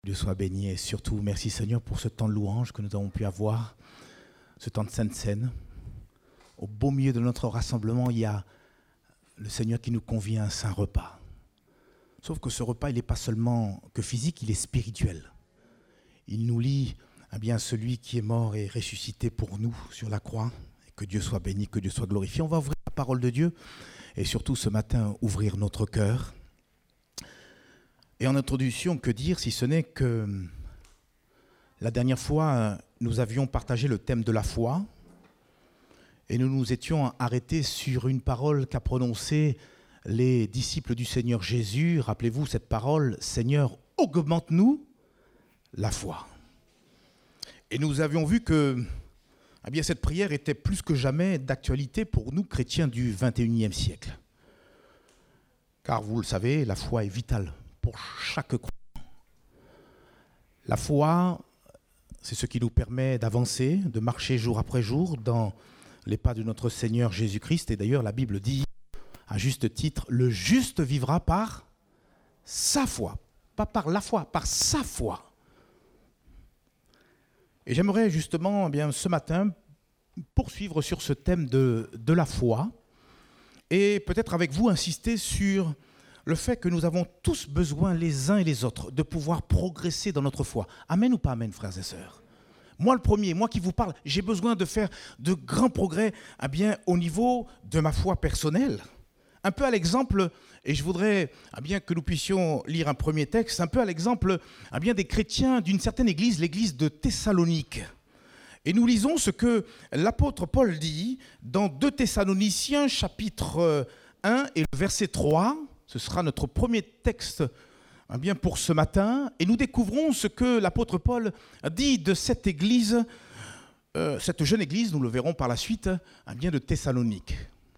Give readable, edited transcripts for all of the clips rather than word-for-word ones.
Dieu soit béni et surtout merci Seigneur pour ce temps de louange que nous avons pu avoir, ce temps de Sainte Seine. Au beau milieu de notre rassemblement, il y a le Seigneur qui nous convie à un saint repas. Sauf que ce repas, il n'est pas seulement que physique, il est spirituel. Il nous lie celui qui est mort et ressuscité pour nous sur la croix. Et que Dieu soit béni, que Dieu soit glorifié. On va ouvrir la parole de Dieu et surtout ce matin ouvrir notre cœur. Et en introduction, que dire si ce n'est que la dernière fois, nous avions partagé le thème de la foi et nous nous étions arrêtés sur une parole qu'a prononcée les disciples du Seigneur Jésus. Rappelez-vous cette parole, Seigneur, augmente-nous la foi. Et nous avions vu que cette prière était plus que jamais d'actualité pour nous, chrétiens du XXIe siècle. Car vous le savez, la foi est vitale pour chaque croyant. La foi, c'est ce qui nous permet d'avancer, de marcher jour après jour dans les pas de notre Seigneur Jésus-Christ. Et d'ailleurs, la Bible dit, à juste titre, le juste vivra par sa foi. Pas par la foi, par sa foi. Et j'aimerais justement, ce matin, poursuivre sur ce thème de la foi et peut-être avec vous insister sur le fait que nous avons tous besoin les uns et les autres de pouvoir progresser dans notre foi. Amen ou pas amen, frères et sœurs? Moi le premier, moi qui vous parle, j'ai besoin de faire de grands progrès au niveau de ma foi personnelle. Un peu à l'exemple, et je voudrais que nous puissions lire un premier texte, un peu à l'exemple des chrétiens d'une certaine église, l'église de Thessalonique. Et nous lisons ce que l'apôtre Paul dit dans 2 Thessaloniciens chapitre 1 et le verset 3. Ce sera notre premier texte pour ce matin. Et nous découvrons ce que l'apôtre Paul dit de cette église, cette jeune église, nous le verrons par la suite, de Thessalonique.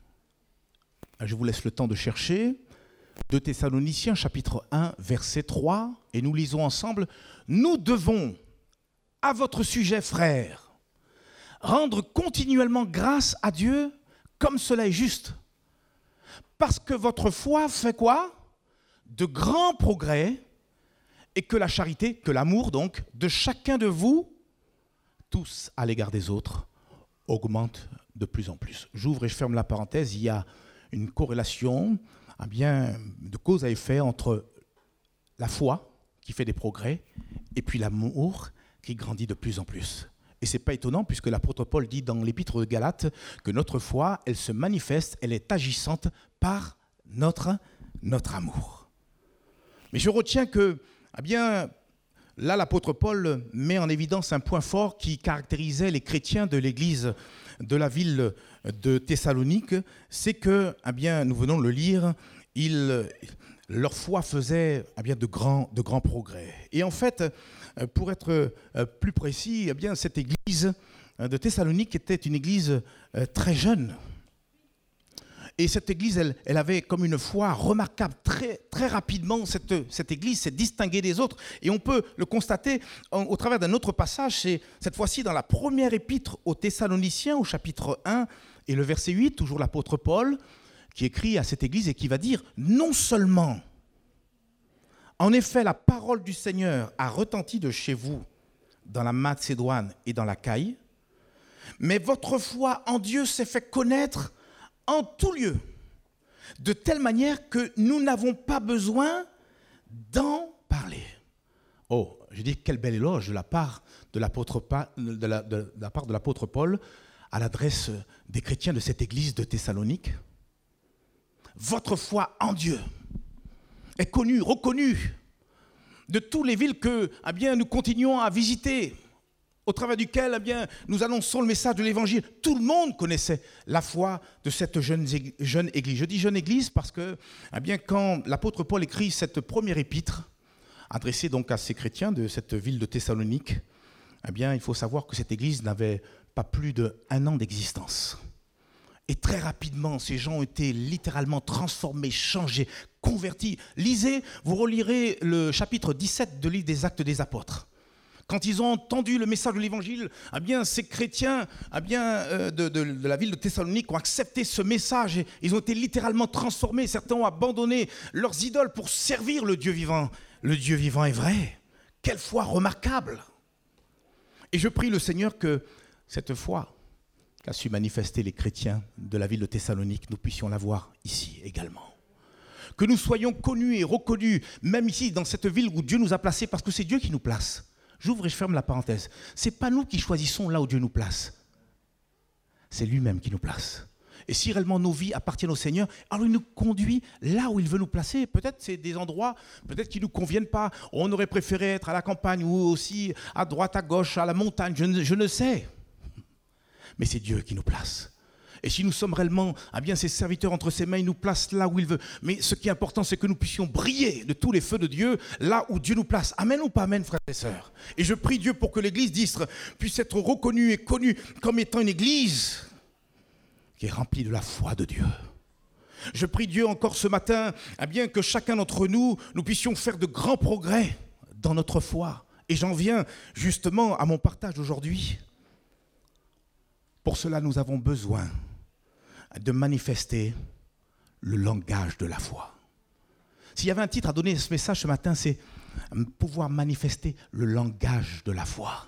Je vous laisse le temps de chercher. 2 Thessaloniciens, chapitre 1, verset 3. Et nous lisons ensemble. « Nous devons, à votre sujet, frères, rendre continuellement grâce à Dieu, comme cela est juste. Parce que votre foi fait quoi? De grands progrès, et que la charité, que l'amour donc, de chacun de vous, tous à l'égard des autres, augmente de plus en plus. » J'ouvre et je ferme la parenthèse. Il y a une corrélation de cause à effet entre la foi qui fait des progrès et puis l'amour qui grandit de plus en plus. Et ce n'est pas étonnant puisque l'apôtre Paul dit dans l'épître de Galates que notre foi, elle se manifeste, elle est agissante par notre amour. Mais je retiens que, là, l'apôtre Paul met en évidence un point fort qui caractérisait les chrétiens de l'église de la ville de Thessalonique, c'est que, nous venons de le lire, leur foi faisait de grands progrès. Et en fait, pour être plus précis, cette église de Thessalonique était une église très jeune. Et cette église, elle avait comme une foi remarquable. Très, très rapidement, cette église s'est distinguée des autres. Et on peut le constater au travers d'un autre passage. C'est cette fois-ci dans la première épître aux Thessaloniciens, au chapitre 1 et le verset 8, toujours l'apôtre Paul, qui écrit à cette église et qui va dire « Non seulement, en effet, la parole du Seigneur a retenti de chez vous dans la Macédoine et dans l'Achaïe, mais votre foi en Dieu s'est fait connaître en tout lieu, de telle manière que nous n'avons pas besoin d'en parler. » Oh, je dis quel bel éloge de la part de l'apôtre Paul à l'adresse des chrétiens de cette église de Thessalonique. Votre foi en Dieu est connue, reconnue de toutes les villes que nous continuons à visiter, au travers duquel nous annonçons le message de l'Évangile. Tout le monde connaissait la foi de cette jeune église. Je dis jeune église parce que quand l'apôtre Paul écrit cette première épître, adressée donc à ces chrétiens de cette ville de Thessalonique, il faut savoir que cette église n'avait pas plus d'1 an d'existence. Et très rapidement, ces gens ont été littéralement transformés, changés, convertis. Lisez, vous relirez le chapitre 17 de livre des Actes des Apôtres. Quand ils ont entendu le message de l'Évangile, ces chrétiens de la ville de Thessalonique ont accepté ce message et ils ont été littéralement transformés. Certains ont abandonné leurs idoles pour servir le Dieu vivant. Le Dieu vivant est vrai. Quelle foi remarquable! Et je prie le Seigneur que cette foi qu'a su manifester les chrétiens de la ville de Thessalonique, nous puissions la voir ici également. Que nous soyons connus et reconnus, même ici, dans cette ville où Dieu nous a placés, parce que c'est Dieu qui nous place. J'ouvre et je ferme la parenthèse. Ce n'est pas nous qui choisissons là où Dieu nous place. C'est lui-même qui nous place. Et si réellement nos vies appartiennent au Seigneur, alors il nous conduit là où il veut nous placer. Peut-être c'est des endroits peut-être qui ne nous conviennent pas. On aurait préféré être à la campagne ou aussi à droite, à gauche, à la montagne, je ne sais. Mais c'est Dieu qui nous place. Et si nous sommes réellement ses serviteurs entre ses mains, il nous place là où il veut. Mais ce qui est important, c'est que nous puissions briller de tous les feux de Dieu là où Dieu nous place. Amen ou pas amen, frères et sœurs? Et je prie Dieu pour que l'église d'Istres puisse être reconnue et connue comme étant une église qui est remplie de la foi de Dieu. Je prie Dieu encore ce matin, que chacun d'entre nous puissions faire de grands progrès dans notre foi. Et j'en viens justement à mon partage d'aujourd'hui. Pour cela, nous avons besoin de manifester le langage de la foi. S'il y avait un titre à donner à ce message ce matin, c'est pouvoir manifester le langage de la foi.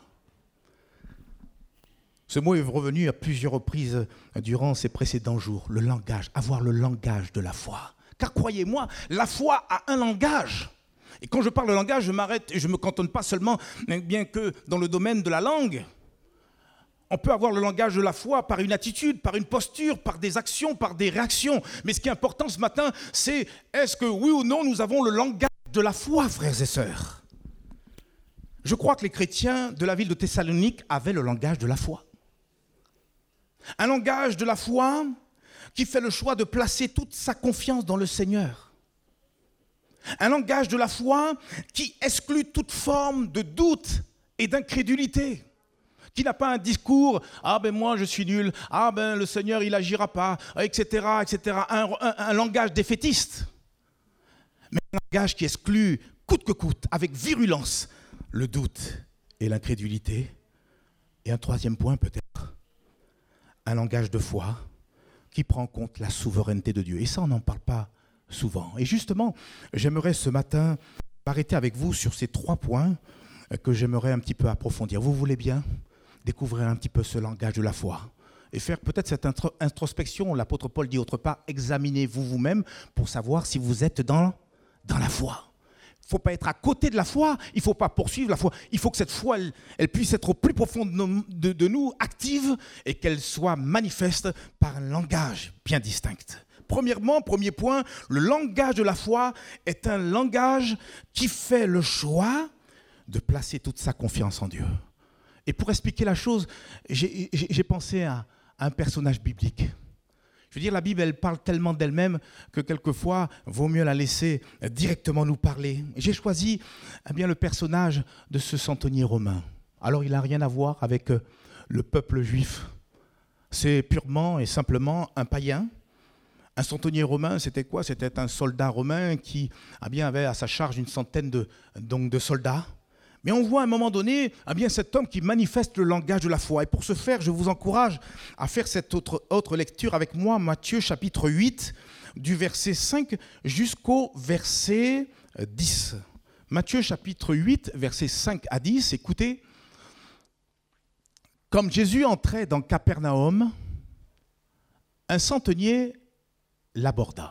Ce mot est revenu à plusieurs reprises durant ces précédents jours, le langage, avoir le langage de la foi. Car croyez-moi, la foi a un langage. Et quand je parle de langage, je m'arrête et je ne me cantonne pas seulement bien que dans le domaine de la langue. On peut avoir le langage de la foi par une attitude, par une posture, par des actions, par des réactions. Mais ce qui est important ce matin, c'est est-ce que oui ou non nous avons le langage de la foi, frères et sœurs? Je crois que les chrétiens de la ville de Thessalonique avaient le langage de la foi. Un langage de la foi qui fait le choix de placer toute sa confiance dans le Seigneur. Un langage de la foi qui exclut toute forme de doute et d'incrédulité. Qui n'a pas un discours, moi je suis nul, le Seigneur il agira pas, etc., etc. Un langage défaitiste. Mais un langage qui exclut coûte que coûte, avec virulence, le doute et l'incrédulité. Et un troisième point peut-être, un langage de foi qui prend en compte la souveraineté de Dieu. Et ça on n'en parle pas souvent. Et justement, j'aimerais ce matin m'arrêter avec vous sur ces 3 points que j'aimerais un petit peu approfondir. Vous voulez bien découvrir un petit peu ce langage de la foi et faire peut-être cette introspection. L'apôtre Paul dit autre part, examinez-vous vous-même pour savoir si vous êtes dans la foi. Il ne faut pas être à côté de la foi, il ne faut pas poursuivre la foi. Il faut que cette foi, elle puisse être au plus profond de nous, active, et qu'elle soit manifeste par un langage bien distinct. Premièrement, premier point, le langage de la foi est un langage qui fait le choix de placer toute sa confiance en Dieu. Et pour expliquer la chose, j'ai pensé à un personnage biblique. Je veux dire, la Bible, elle parle tellement d'elle-même que quelquefois, vaut mieux la laisser directement nous parler. J'ai choisi le personnage de ce centenier romain. Alors, il n'a rien à voir avec le peuple juif. C'est purement et simplement un païen. Un centenier romain, c'était quoi? C'était un soldat romain qui avait à sa charge une centaine de soldats. Mais on voit à un moment donné cet homme qui manifeste le langage de la foi. Et pour ce faire, je vous encourage à faire cette autre lecture avec moi, Matthieu chapitre 8, du verset 5 jusqu'au verset 10. Matthieu chapitre 8, versets 5 à 10, écoutez. Comme Jésus entrait dans Capernaum, un centenier l'aborda,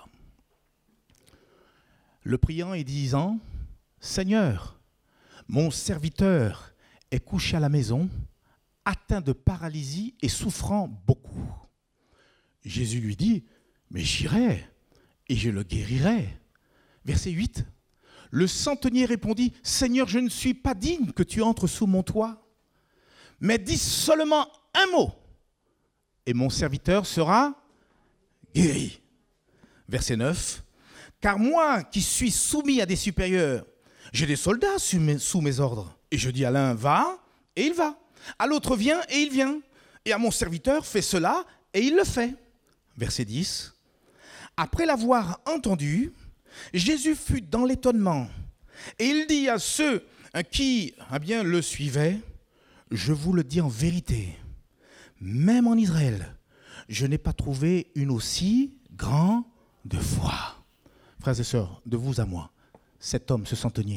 le priant et disant, « Seigneur, mon serviteur est couché à la maison, atteint de paralysie et souffrant beaucoup. » Jésus lui dit, « Mais j'irai et je le guérirai. » Verset 8. Le centenier répondit, « Seigneur, je ne suis pas digne que tu entres sous mon toit, mais dis seulement un mot, et mon serviteur sera guéri. » Verset 9. « Car moi qui suis soumis à des supérieurs, j'ai des soldats sous mes ordres. Et je dis à l'un, va, et il va. À l'autre, viens, et il vient. Et à mon serviteur, fais cela, et il le fait. » Verset 10. Après l'avoir entendu, Jésus fut dans l'étonnement. Et il dit à ceux qui le suivaient, « Je vous le dis en vérité, même en Israël, je n'ai pas trouvé une aussi grande foi. » Frères et sœurs, de vous à moi, cet homme, ce centenier,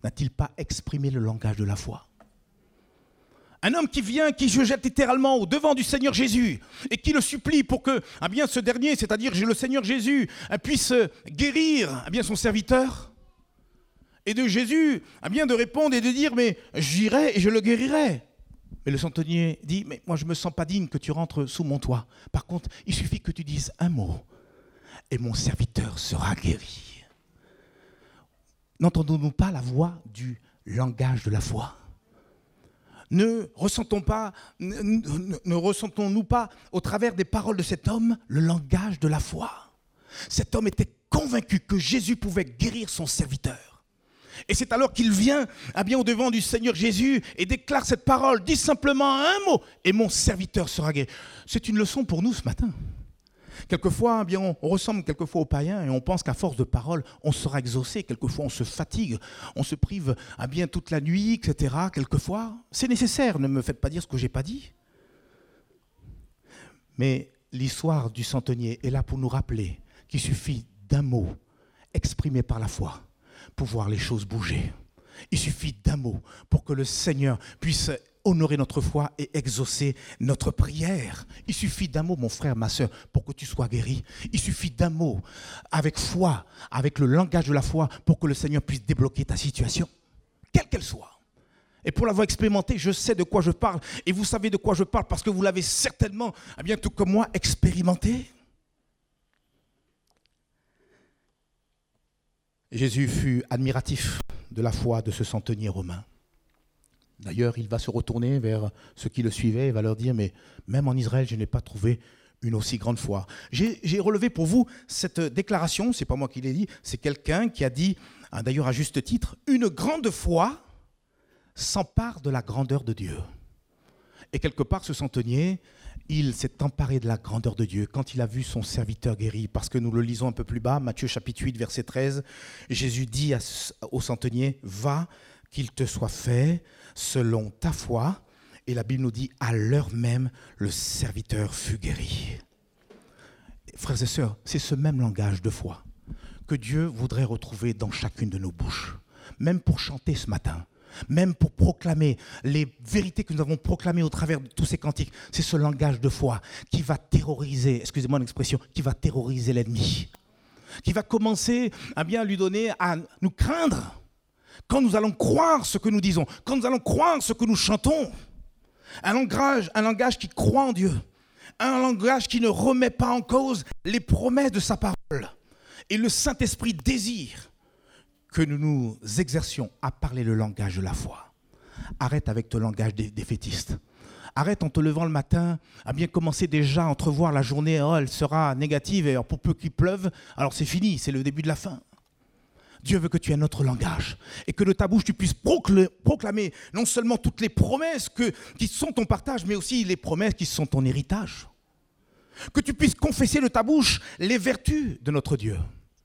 n'a-t-il pas exprimé le langage de la foi? Un homme qui vient, qui se jette littéralement au devant du Seigneur Jésus et qui le supplie pour que ce dernier, c'est-à-dire le Seigneur Jésus, puisse guérir son serviteur. Et de Jésus de répondre et de dire, mais j'irai et je le guérirai. Mais le centenier dit, mais moi je ne me sens pas digne que tu rentres sous mon toit. Par contre, il suffit que tu dises un mot et mon serviteur sera guéri. N'entendons-nous pas la voix du langage de la foi? Ne ressentons-nous pas au travers des paroles de cet homme le langage de la foi? Cet homme était convaincu que Jésus pouvait guérir son serviteur. Et c'est alors qu'il vient au devant du Seigneur Jésus et déclare cette parole, dit simplement un mot et mon serviteur sera guéri. C'est une leçon pour nous ce matin. Quelquefois, on ressemble quelquefois aux païens et on pense qu'à force de paroles, on sera exaucé. Quelquefois, on se fatigue, on se prive toute la nuit, etc. Quelquefois, c'est nécessaire, ne me faites pas dire ce que je n'ai pas dit. Mais l'histoire du centenier est là pour nous rappeler qu'il suffit d'un mot exprimé par la foi pour voir les choses bouger. Il suffit d'un mot pour que le Seigneur puisse honorer notre foi et exaucer notre prière. Il suffit d'un mot, mon frère, ma soeur, pour que tu sois guéri. Il suffit d'un mot, avec foi, avec le langage de la foi, pour que le Seigneur puisse débloquer ta situation, quelle qu'elle soit. Et pour l'avoir expérimenté, je sais de quoi je parle. Et vous savez de quoi je parle parce que vous l'avez certainement, tout comme moi, expérimenté. Jésus fut admiratif de la foi de ce centenier romain. D'ailleurs, il va se retourner vers ceux qui le suivaient et va leur dire, mais même en Israël, je n'ai pas trouvé une aussi grande foi. J'ai relevé pour vous cette déclaration, ce n'est pas moi qui l'ai dit, c'est quelqu'un qui a dit, d'ailleurs à juste titre, une grande foi s'empare de la grandeur de Dieu. Et quelque part, ce centenier, il s'est emparé de la grandeur de Dieu quand il a vu son serviteur guéri. Parce que nous le lisons un peu plus bas, Matthieu chapitre 8, verset 13, Jésus dit au centenier, va, qu'il te soit fait selon ta foi. Et la Bible nous dit, à l'heure même, le serviteur fut guéri. Frères et sœurs, c'est ce même langage de foi que Dieu voudrait retrouver dans chacune de nos bouches. Même pour chanter ce matin, même pour proclamer les vérités que nous avons proclamées au travers de tous ces cantiques. C'est ce langage de foi qui va terroriser, excusez-moi l'expression, qui va terroriser l'ennemi. Qui va commencer à lui donner à nous craindre. Quand nous allons croire ce que nous disons, quand nous allons croire ce que nous chantons, un langage qui croit en Dieu, un langage qui ne remet pas en cause les promesses de sa parole. Et le Saint-Esprit désire que nous nous exercions à parler le langage de la foi. Arrête avec ton langage défaitiste. Arrête en te levant le matin à bien commencer déjà à entrevoir la journée, elle sera négative et alors pour peu qu'il pleuve, alors c'est fini, c'est le début de la fin. Dieu veut que tu aies notre langage et que de ta bouche tu puisses proclamer non seulement toutes les promesses qui sont ton partage, mais aussi les promesses qui sont ton héritage. Que tu puisses confesser de ta bouche les vertus de notre Dieu.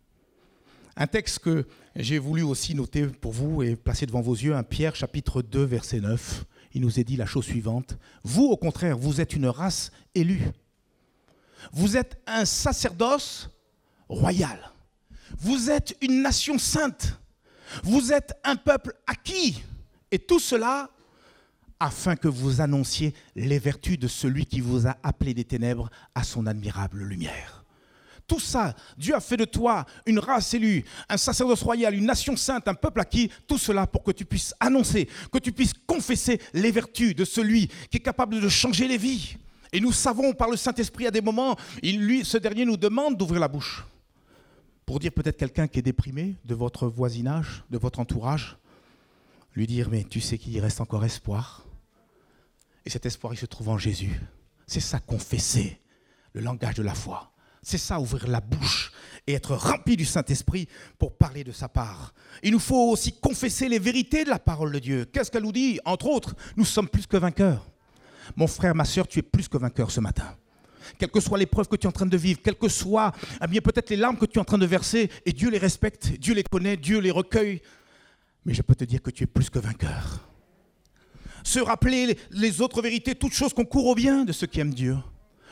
Un texte que j'ai voulu aussi noter pour vous et placer devant vos yeux, 1 Pierre chapitre 2 verset 9. Il nous est dit la chose suivante. Vous, au contraire, vous êtes une race élue. Vous êtes un sacerdoce royal. Vous êtes une nation sainte. Vous êtes un peuple acquis. Et tout cela afin que vous annonciez les vertus de celui qui vous a appelé des ténèbres à son admirable lumière. Tout ça, Dieu a fait de toi une race élue, un sacerdoce royal, une nation sainte, un peuple acquis, tout cela pour que tu puisses annoncer, que tu puisses confesser les vertus de celui qui est capable de changer les vies. Et nous savons par le Saint-Esprit à des moments, ce dernier nous demande d'ouvrir la bouche. Pour dire peut-être quelqu'un qui est déprimé de votre voisinage, de votre entourage, lui dire, mais tu sais qu'il y reste encore espoir. Et cet espoir, il se trouve en Jésus. C'est ça, confesser le langage de la foi. C'est ça, ouvrir la bouche et être rempli du Saint-Esprit pour parler de sa part. Il nous faut aussi confesser les vérités de la parole de Dieu. Qu'est-ce qu'elle nous dit? Entre autres, nous sommes plus que vainqueurs. Mon frère, ma soeur, tu es plus que vainqueur ce matin. Quelles que soient les preuves que tu es en train de vivre, quelles que soient peut-être les larmes que tu es en train de verser, et Dieu les respecte, Dieu les connaît, Dieu les recueille. Mais je peux te dire que tu es plus que vainqueur. Se rappeler les autres vérités, toutes choses concourent au bien de ceux qui aiment Dieu.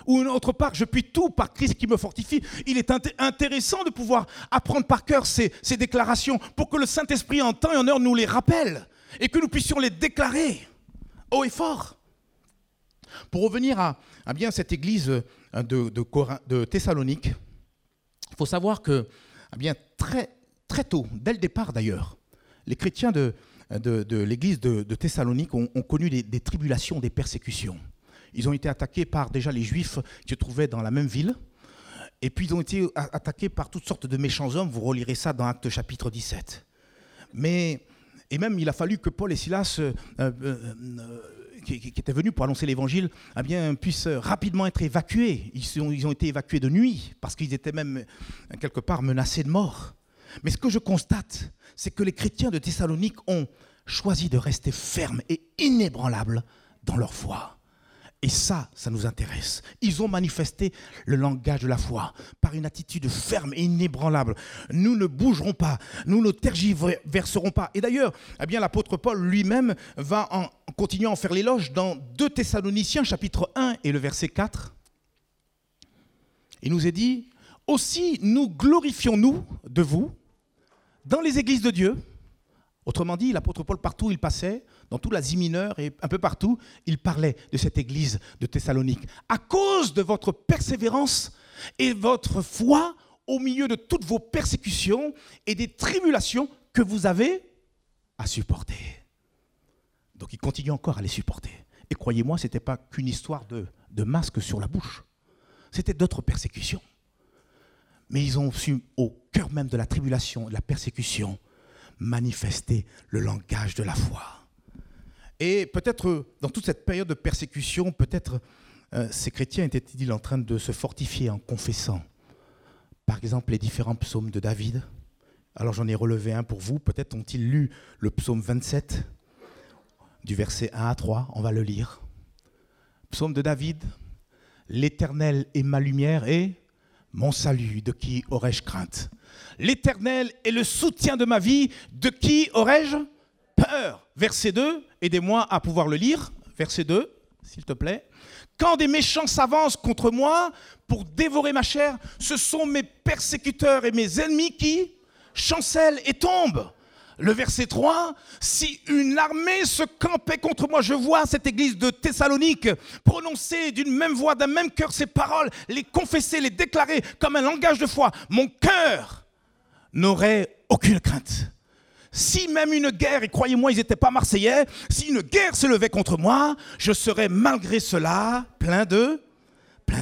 Ou une autre part, je puis tout par Christ qui me fortifie. Il est intéressant de pouvoir apprendre par cœur ces déclarations pour que le Saint-Esprit en temps et en heure nous les rappelle et que nous puissions les déclarer haut et fort. Pour revenir à bien cette église de Thessalonique, il faut savoir que bien, très tôt, dès le départ d'ailleurs, les chrétiens de l'église de Thessalonique ont connu des tribulations, des persécutions. Ils ont été attaqués par déjà les Juifs qui se trouvaient dans la même ville, et puis ils ont été attaqués par toutes sortes de méchants hommes. Vous relirez ça dans Actes chapitre 17. Et même il a fallu que Paul et Silas, qui étaient venus pour annoncer l'évangile, eh bien, puissent rapidement être évacués. Ils ont été évacués de nuit, parce qu'ils étaient même quelque part menacés de mort. Mais ce que je constate, c'est que les chrétiens de Thessalonique ont choisi de rester fermes et inébranlables dans leur foi. Et ça nous intéresse. Ils ont manifesté le langage de la foi par une attitude ferme et inébranlable. Nous ne bougerons pas, nous ne tergiverserons pas. Et d'ailleurs, eh bien, l'apôtre Paul lui-même va en continuant à faire l'éloge dans 2 Thessaloniciens chapitre 1 et le verset 4. Il nous est dit, aussi nous glorifions-nous de vous dans les églises de Dieu. Autrement dit, l'apôtre Paul, partout où il passait, dans toute l'Asie mineure et un peu partout, il parlait de cette église de Thessalonique. À cause de votre persévérance et votre foi au milieu de toutes vos persécutions et des tribulations que vous avez à supporter. Donc il continue encore à les supporter. Et croyez-moi, ce n'était pas qu'une histoire de masque sur la bouche. C'était d'autres persécutions. Mais ils ont su, au cœur même de la tribulation, de la persécution, manifester le langage de la foi. Et peut-être, dans toute cette période de persécution, peut-être ces chrétiens étaient-ils en train de se fortifier en confessant, par exemple, les différents psaumes de David. Alors j'en ai relevé un pour vous. Peut-être ont-ils lu le psaume 27, du verset 1 à 3. On va le lire. Psaume de David. « L'Éternel est ma lumière et mon salut, de qui aurais-je crainte ? L'Éternel est le soutien de ma vie, de qui aurais-je peur ?» Verset 2, aidez-moi à pouvoir le lire. Verset 2, s'il te plaît. « Quand des méchants s'avancent contre moi pour dévorer ma chair, ce sont mes persécuteurs et mes ennemis qui chancellent et tombent. » Le verset 3, « Si une armée se campait contre moi, je vois cette église de Thessalonique prononcer d'une même voix, d'un même cœur ces paroles, les confesser, les déclarer comme un langage de foi. Mon cœur n'aurait aucune crainte. Si même une guerre, et croyez-moi, ils n'étaient pas marseillais, si une guerre se levait contre moi, je serais malgré cela plein de confiance. »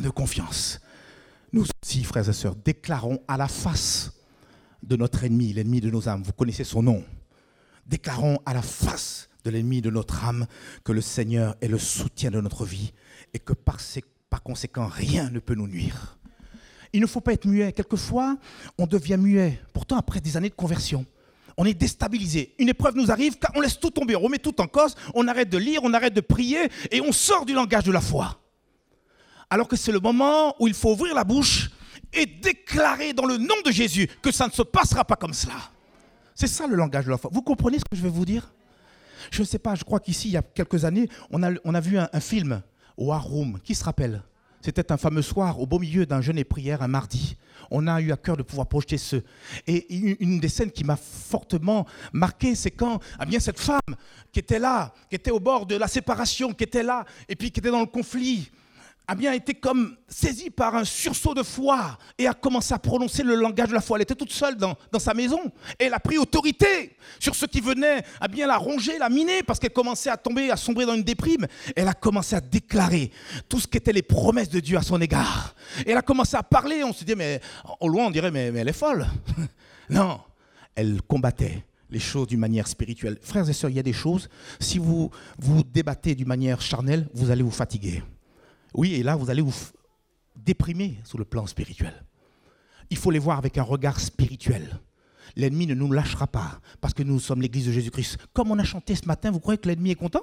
Nous aussi, frères et sœurs, déclarons à la face de notre ennemi, l'ennemi de nos âmes. Vous connaissez son nom. Déclarons à la face de l'ennemi de notre âme que le Seigneur est le soutien de notre vie et que par conséquent, rien ne peut nous nuire. Il ne faut pas être muet. Quelquefois, on devient muet. Pourtant, après des années de conversion, on est déstabilisé. Une épreuve nous arrive, on laisse tout tomber, on remet tout en cause, on arrête de lire, on arrête de prier et on sort du langage de la foi. Alors que c'est le moment où il faut ouvrir la bouche et déclarer dans le nom de Jésus que ça ne se passera pas comme cela. C'est ça le langage de la foi. Vous comprenez ce que je vais vous dire ? Je ne sais pas, je crois qu'ici, il y a quelques années, on a vu un film, War Room. Qui se rappelle ? C'était un fameux soir, au beau milieu d'un jeûne et prière, un mardi. On a eu à cœur de pouvoir projeter ce. Et une des scènes qui m'a fortement marqué, c'est quand cette femme qui était là, qui était au bord de la séparation, qui était là, et puis qui était dans le conflit, était comme saisie par un sursaut de foi et a commencé à prononcer le langage de la foi. Elle était toute seule dans sa maison et elle a pris autorité sur ce qui venait la ronger, la miner, parce qu'elle commençait à tomber, à sombrer dans une déprime. Elle a commencé à déclarer tout ce qu'étaient les promesses de Dieu à son égard. Et elle a commencé à parler, on se dit, mais au loin on dirait, mais elle est folle. Non, elle combattait les choses d'une manière spirituelle. Frères et sœurs, il y a des choses, si vous débattez d'une manière charnelle, vous allez vous fatiguer. Oui, et là, vous allez vous déprimer sur le plan spirituel. Il faut les voir avec un regard spirituel. L'ennemi ne nous lâchera pas parce que nous sommes l'église de Jésus-Christ. Comme on a chanté ce matin, vous croyez que l'ennemi est content ?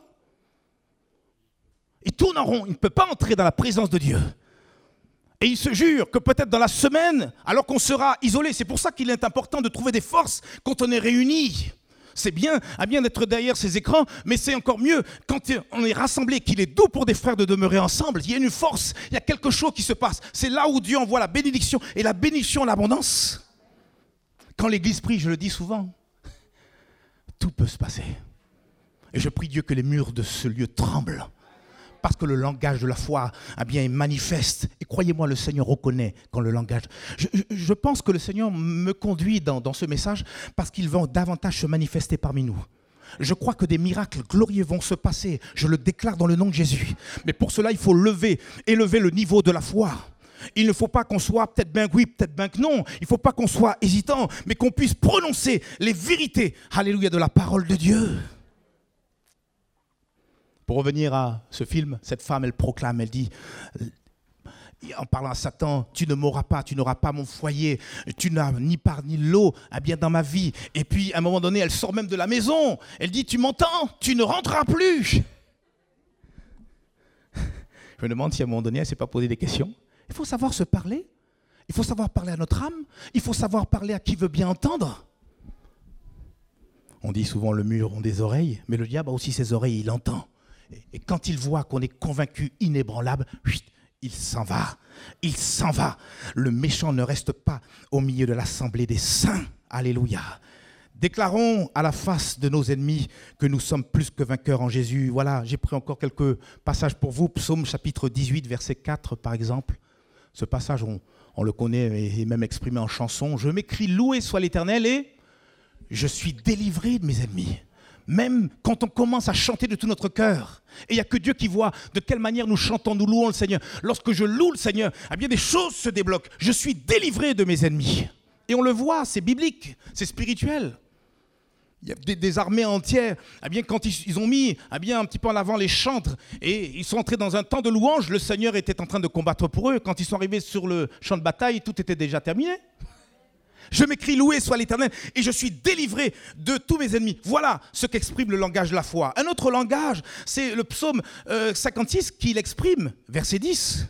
Il tourne en rond, il ne peut pas entrer dans la présence de Dieu. Et il se jure que peut-être dans la semaine, alors qu'on sera isolé, c'est pour ça qu'il est important de trouver des forces quand on est réunis. C'est bien, d'être derrière ces écrans, mais c'est encore mieux quand on est rassemblés, qu'il est doux pour des frères de demeurer ensemble. Il y a une force, il y a quelque chose qui se passe. C'est là où Dieu envoie la bénédiction, et la bénédiction, l'abondance. Quand l'Église prie, je le dis souvent, tout peut se passer. Et je prie Dieu que les murs de ce lieu tremblent. Parce que le langage de la foi est manifeste. Et croyez-moi, le Seigneur reconnaît quand le langage... Je pense que le Seigneur me conduit dans ce message parce qu'il va davantage se manifester parmi nous. Je crois que des miracles glorieux vont se passer. Je le déclare dans le nom de Jésus. Mais pour cela, il faut élever le niveau de la foi. Il ne faut pas qu'on soit peut-être bien que oui, peut-être bien que non. Il ne faut pas qu'on soit hésitant, mais qu'on puisse prononcer les vérités, alléluia, de la parole de Dieu. Pour revenir à ce film, cette femme, elle proclame, elle dit, en parlant à Satan, tu ne mourras pas, tu n'auras pas mon foyer, tu n'as ni part ni l'eau dans ma vie. Et puis, à un moment donné, elle sort même de la maison. Elle dit, tu m'entends, tu ne rentreras plus. Je me demande si à un moment donné, elle ne s'est pas posé des questions. Il faut savoir se parler. Il faut savoir parler à notre âme. Il faut savoir parler à qui veut bien entendre. On dit souvent le mur a des oreilles, mais le diable a aussi ses oreilles, il entend. Et quand il voit qu'on est convaincu, inébranlable, il s'en va. Il s'en va. Le méchant ne reste pas au milieu de l'assemblée des saints. Alléluia. Déclarons à la face de nos ennemis que nous sommes plus que vainqueurs en Jésus. Voilà, j'ai pris encore quelques passages pour vous. Psaume chapitre 18, verset 4, par exemple. Ce passage, on le connaît et même exprimé en chanson. Je m'écris, loué soit l'Éternel et je suis délivré de mes ennemis. Même quand on commence à chanter de tout notre cœur, et il n'y a que Dieu qui voit de quelle manière nous chantons, nous louons le Seigneur. Lorsque je loue le Seigneur, des choses se débloquent. Je suis délivré de mes ennemis. Et on le voit, c'est biblique, c'est spirituel. Il y a des armées entières, quand ils ont mis un petit peu en avant les chantres, et ils sont entrés dans un temps de louange, le Seigneur était en train de combattre pour eux. Quand ils sont arrivés sur le champ de bataille, tout était déjà terminé. Je m'écris, loué soit l'Éternel, et je suis délivré de tous mes ennemis. Voilà ce qu'exprime le langage de la foi. Un autre langage, c'est le psaume 56 qui l'exprime, verset 10.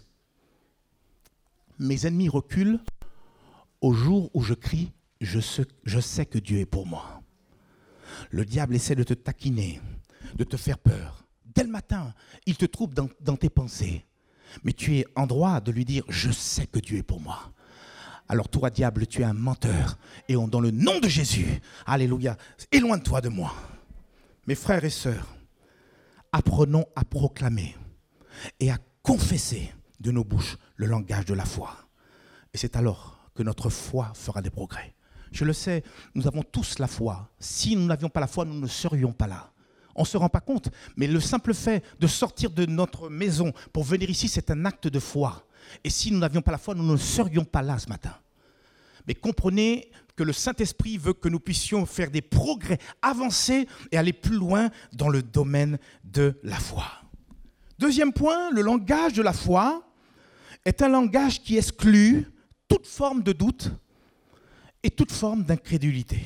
Mes ennemis reculent au jour où je crie, je sais que Dieu est pour moi. Le diable essaie de te taquiner, de te faire peur. Dès le matin, il te trouble dans tes pensées. Mais tu es en droit de lui dire, je sais que Dieu est pour moi. Alors toi, diable, tu es un menteur. Et dans le nom de Jésus, alléluia, éloigne-toi de moi. Mes frères et sœurs, apprenons à proclamer et à confesser de nos bouches le langage de la foi. Et c'est alors que notre foi fera des progrès. Je le sais, nous avons tous la foi. Si nous n'avions pas la foi, nous ne serions pas là. On ne se rend pas compte, mais le simple fait de sortir de notre maison pour venir ici, c'est un acte de foi. Et si nous n'avions pas la foi, nous ne serions pas là ce matin. Mais comprenez que le Saint-Esprit veut que nous puissions faire des progrès, avancer et aller plus loin dans le domaine de la foi. Deuxième point, le langage de la foi est un langage qui exclut toute forme de doute et toute forme d'incrédulité.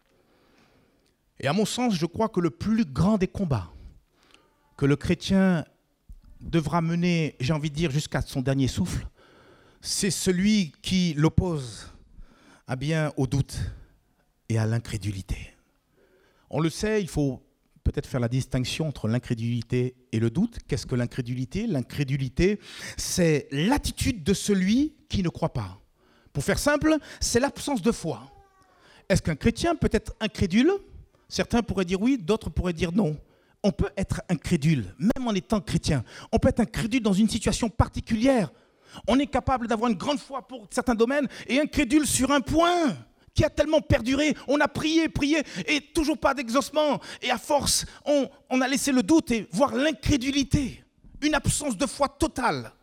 Et à mon sens, je crois que le plus grand des combats que le chrétien devra mener, j'ai envie de dire, jusqu'à son dernier souffle, c'est celui qui l'oppose au doute et à l'incrédulité. On le sait, il faut peut-être faire la distinction entre l'incrédulité et le doute. Qu'est-ce que l'incrédulité ? L'incrédulité, c'est l'attitude de celui qui ne croit pas. Pour faire simple, c'est l'absence de foi. Est-ce qu'un chrétien peut être incrédule ? Certains pourraient dire oui, d'autres pourraient dire non. On peut être incrédule, même en étant chrétien. On peut être incrédule dans une situation particulière. On est capable d'avoir une grande foi pour certains domaines et incrédule sur un point qui a tellement perduré. On a prié, et toujours pas d'exaucement. Et à force, on a laissé le doute et voire l'incrédulité. Une absence de foi totale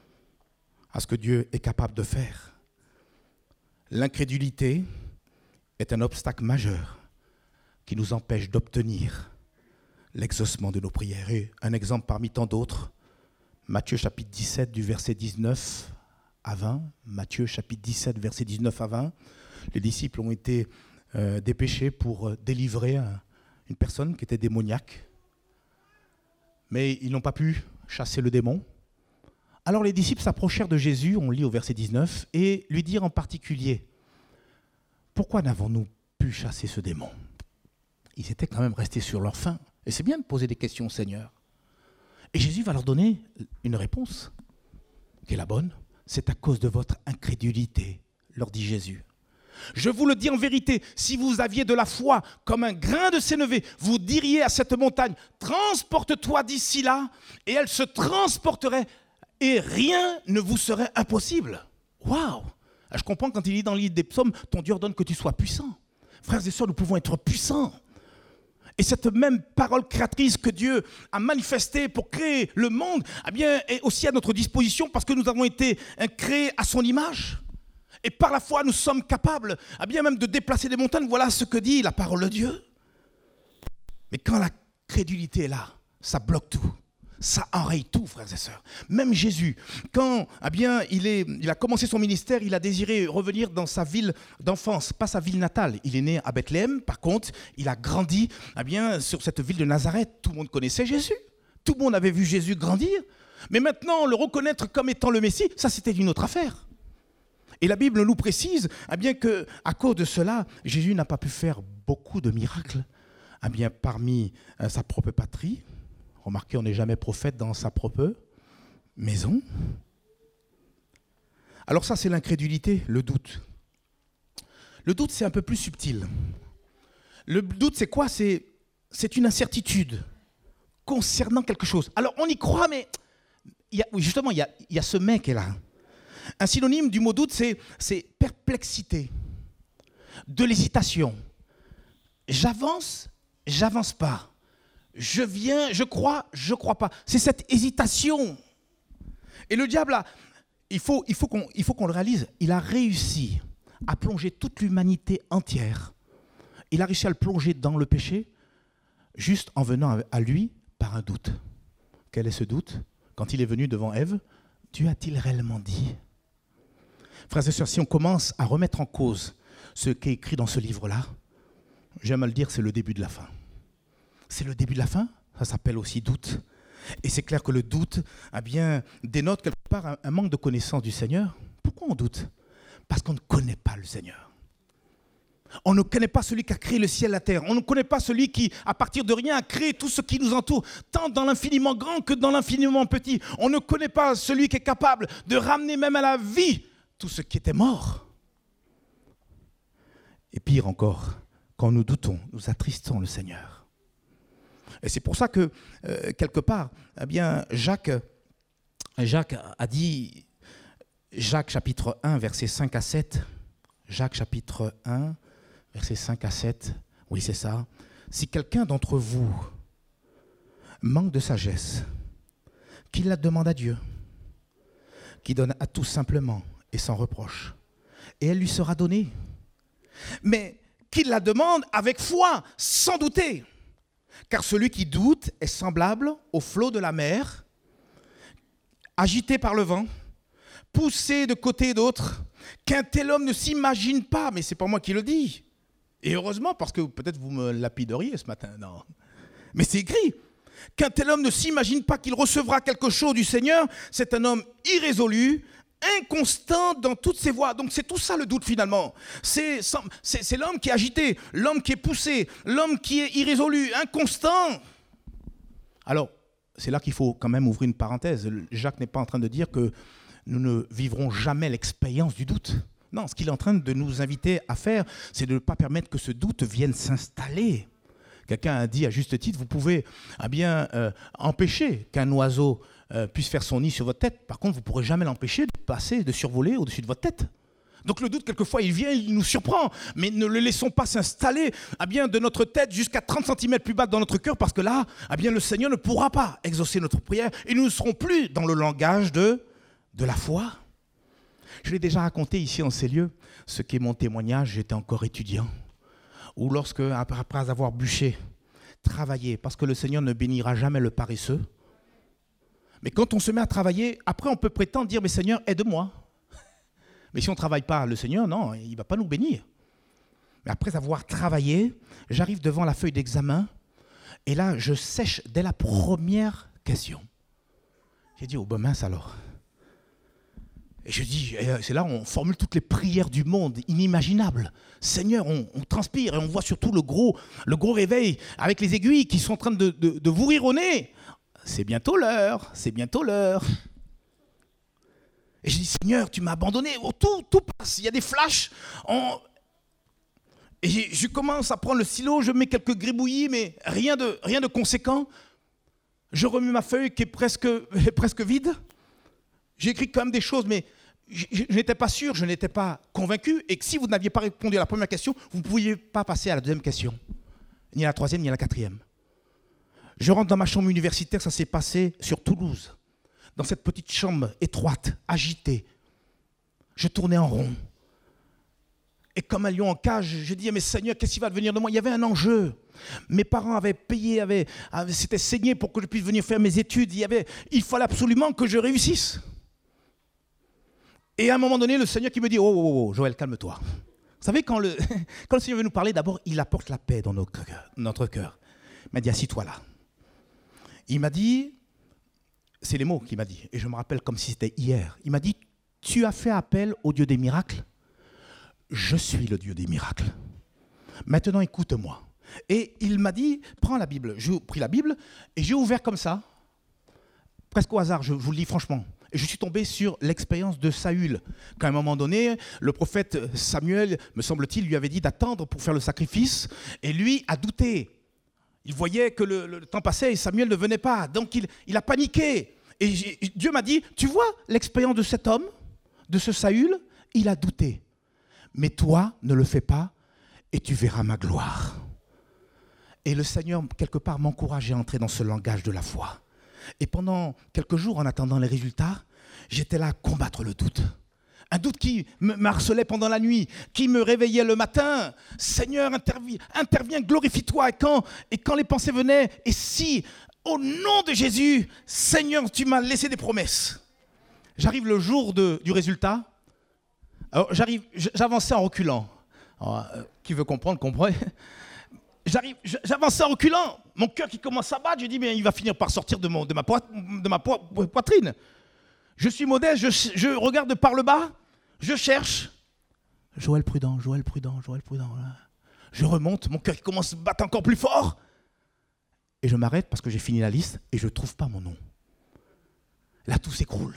à ce que Dieu est capable de faire. L'incrédulité est un obstacle majeur qui nous empêche d'obtenir l'exaucement de nos prières. Et un exemple parmi tant d'autres, Matthieu chapitre 17 du verset 19 à 20. Matthieu chapitre 17 verset 19 à 20. Les disciples ont été dépêchés pour délivrer une personne qui était démoniaque. Mais ils n'ont pas pu chasser le démon. Alors les disciples s'approchèrent de Jésus, on lit au verset 19, et lui dirent en particulier, « Pourquoi n'avons-nous pu chasser ce démon ? Ils étaient quand même restés sur leur faim. Et c'est bien de poser des questions au Seigneur. Et Jésus va leur donner une réponse qui est la bonne. C'est à cause de votre incrédulité, leur dit Jésus. Je vous le dis en vérité, si vous aviez de la foi comme un grain de sénévé, vous diriez à cette montagne, transporte-toi d'ici là, et elle se transporterait, et rien ne vous serait impossible. Waouh! Je comprends quand il dit dans le livre des psaumes, ton Dieu ordonne que tu sois puissant. Frères et sœurs, nous pouvons être puissants. Et cette même parole créatrice que Dieu a manifestée pour créer le monde, eh bien, est aussi à notre disposition parce que nous avons été créés à son image. Et par la foi, nous sommes capables, eh bien, même de déplacer des montagnes. Voilà ce que dit la parole de Dieu. Mais quand la crédulité est là, ça bloque tout. Ça enraye tout, frères et sœurs. Même Jésus, quand il a commencé son ministère, il a désiré revenir dans sa ville d'enfance, pas sa ville natale. Il est né à Bethléem, par contre, il a grandi sur cette ville de Nazareth. Tout le monde connaissait Jésus. Tout le monde avait vu Jésus grandir. Mais maintenant, le reconnaître comme étant le Messie, ça c'était une autre affaire. Et la Bible nous précise qu'à cause de cela, Jésus n'a pas pu faire beaucoup de miracles parmi sa propre patrie. Remarquez, on n'est jamais prophète dans sa propre maison. Alors ça, c'est l'incrédulité, le doute. Le doute, c'est un peu plus subtil. Le doute, c'est quoi ? C'est une incertitude concernant quelque chose. Alors, on y croit, mais il y a ce mais qui est là. Un synonyme du mot doute, c'est perplexité, de l'hésitation. J'avance pas. Je viens, je crois pas. C'est cette hésitation. Et le diable, il faut qu'on le réalise, il a réussi à plonger toute l'humanité entière. Il a réussi à le plonger dans le péché, juste en venant à lui par un doute. Quel est ce doute ? Quand il est venu devant Ève, Dieu a-t-il réellement dit ? Frères et sœurs, si on commence à remettre en cause ce qui est écrit dans ce livre-là, j'aime à le dire, c'est le début de la fin. C'est le début de la fin, ça s'appelle aussi doute. Et c'est clair que le doute dénote quelque part un manque de connaissance du Seigneur. Pourquoi on doute ? Parce qu'on ne connaît pas le Seigneur. On ne connaît pas celui qui a créé le ciel et la terre. On ne connaît pas celui qui, à partir de rien, a créé tout ce qui nous entoure, tant dans l'infiniment grand que dans l'infiniment petit. On ne connaît pas celui qui est capable de ramener même à la vie tout ce qui était mort. Et pire encore, quand nous doutons, nous attristons le Seigneur. Et c'est pour ça que, quelque part, Jacques a dit, Jacques chapitre 1, versets 5 à 7, Jacques chapitre 1, versets 5 à 7, oui c'est ça, si quelqu'un d'entre vous manque de sagesse, qu'il la demande à Dieu, qui donne à tous simplement et sans reproche, et elle lui sera donnée. Mais qu'il la demande avec foi, sans douter. Car celui qui doute est semblable au flot de la mer, agité par le vent, poussé de côté et d'autre, qu'un tel homme ne s'imagine pas, mais ce n'est pas moi qui le dis. Et heureusement, parce que peut-être vous me lapideriez ce matin, non. Mais c'est écrit, qu'un tel homme ne s'imagine pas qu'il recevra quelque chose du Seigneur, c'est un homme irrésolu, inconstant dans toutes ses voies. Donc c'est tout ça le doute finalement. C'est l'homme qui est agité, l'homme qui est poussé, l'homme qui est irrésolu, inconstant. Alors, c'est là qu'il faut quand même ouvrir une parenthèse. Jacques n'est pas en train de dire que nous ne vivrons jamais l'expérience du doute. Non, ce qu'il est en train de nous inviter à faire, c'est de ne pas permettre que ce doute vienne s'installer. Quelqu'un a dit à juste titre, vous pouvez empêcher qu'un oiseau puisse faire son nid sur votre tête. Par contre, vous ne pourrez jamais l'empêcher de passer, de survoler au-dessus de votre tête. Donc le doute, quelquefois, il vient, il nous surprend. Mais ne le laissons pas s'installer de notre tête jusqu'à 30 cm plus bas dans notre cœur, parce que là, le Seigneur ne pourra pas exaucer notre prière et nous ne serons plus dans le langage de la foi. Je l'ai déjà raconté ici en ces lieux, ce qui est mon témoignage, j'étais encore étudiant. Ou lorsque, après avoir bûché, travaillé, parce que le Seigneur ne bénira jamais le paresseux. Mais quand on se met à travailler, après on peut prétendre dire, mais Seigneur, aide-moi. Mais si on ne travaille pas, le Seigneur, non, il ne va pas nous bénir. Mais après avoir travaillé, j'arrive devant la feuille d'examen, et là, je sèche dès la première question. J'ai dit, oh ben mince alors. Et je dis, c'est là où on formule toutes les prières du monde, inimaginables. Seigneur, on transpire et on voit surtout le gros réveil avec les aiguilles qui sont en train de vous rire au nez. C'est bientôt l'heure, c'est bientôt l'heure. Et je dis, Seigneur, tu m'as abandonné. Oh, tout passe, il y a des flashs. Et je commence à prendre le stylo, je mets quelques gribouillis, mais rien de conséquent. Je remue ma feuille qui est presque vide. J'ai écrit quand même des choses, mais je n'étais pas sûr, je n'étais pas convaincu. Et que si vous n'aviez pas répondu à la première question, vous ne pouviez pas passer à la deuxième question. Ni à la troisième, ni à la quatrième. Je rentre dans ma chambre universitaire, ça s'est passé sur Toulouse. Dans cette petite chambre étroite, agitée. Je tournais en rond. Et comme un lion en cage, je dis, mais Seigneur, qu'est-ce qui va devenir de moi? Il y avait un enjeu. Mes parents avaient payé, s'étaient saignés pour que je puisse venir faire mes études. Il fallait absolument que je réussisse. Et à un moment donné, le Seigneur qui me dit, oh, Joël, calme-toi. Vous savez, quand le Seigneur veut nous parler, d'abord, il apporte la paix dans notre cœur. Il m'a dit, assis-toi là. Il m'a dit, c'est les mots qu'il m'a dit, et je me rappelle comme si c'était hier. Il m'a dit, tu as fait appel au Dieu des miracles. Je suis le Dieu des miracles. Maintenant, écoute-moi. Et il m'a dit, prends la Bible. J'ai pris la Bible et j'ai ouvert comme ça, presque au hasard, je vous le dis franchement. Et je suis tombé sur l'expérience de Saül. Qu'à un moment donné, le prophète Samuel, me semble-t-il, lui avait dit d'attendre pour faire le sacrifice. Et lui a douté. Il voyait que le temps passait et Samuel ne venait pas. Donc il a paniqué. Et Dieu m'a dit, tu vois l'expérience de cet homme, de ce Saül, il a douté. Mais toi, ne le fais pas et tu verras ma gloire. Et le Seigneur, quelque part, m'encourageait à entrer dans ce langage de la foi. Et pendant quelques jours, en attendant les résultats, j'étais là à combattre le doute. Un doute qui me harcelait pendant la nuit, qui me réveillait le matin. Seigneur, interviens, glorifie-toi. Et quand les pensées venaient, et si, au nom de Jésus, Seigneur, tu m'as laissé des promesses. J'arrive le jour du résultat. Alors, j'avançais en reculant. Alors, qui veut comprendre, comprend. J'avançais en reculant. Mon cœur qui commence à battre, je dis, mais il va finir par sortir de ma poitrine. Je suis modeste, je regarde par le bas, je cherche. Joël Prudent. Je remonte, mon cœur qui commence à battre encore plus fort. Et je m'arrête parce que j'ai fini la liste et je ne trouve pas mon nom. Là, tout s'écroule.